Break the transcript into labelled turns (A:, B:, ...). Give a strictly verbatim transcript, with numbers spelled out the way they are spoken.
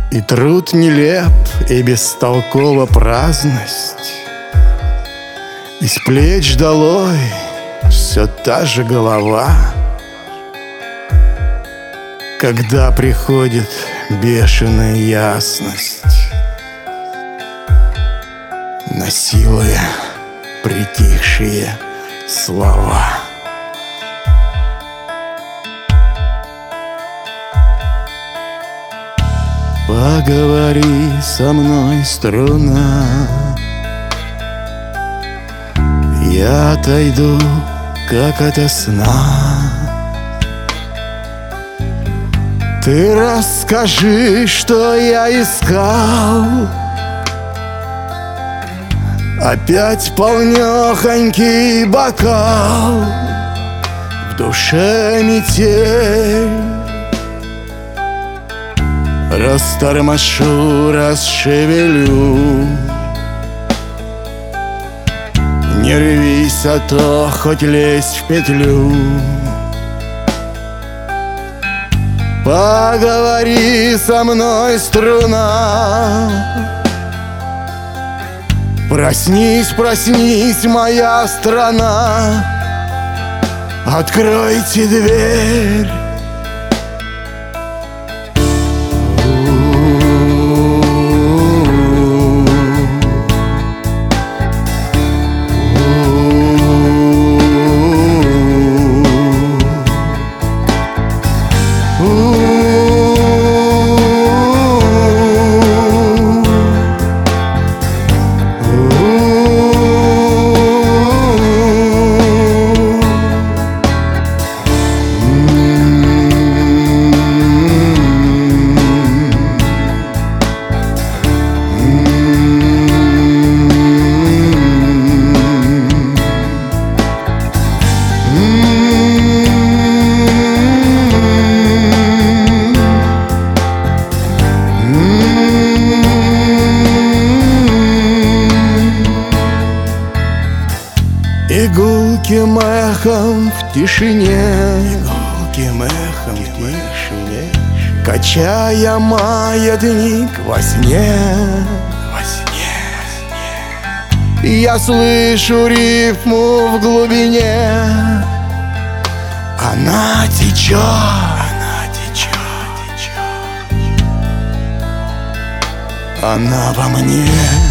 A: И труд нелеп, и бестолкова праздность. Из плеч долой все та же голова. Когда приходит бешеная ясность, насилуя притихшие слова. Поговори со мной, струна, я отойду, как ото сна. Ты расскажи, что я искал. Опять полнёхонький бокал, в душе метель. Растормошу, расшевелю. Не рвись, а то хоть лезь в петлю. Поговори со мной, струна. Проснись, проснись, моя страна. Откройте дверь. Игулким эхом в тишине, Игулким эхом в тишине, качая маятник во сне, во сне. Я слышу рифму в глубине. Она течет, она течет, течет. Она во мне.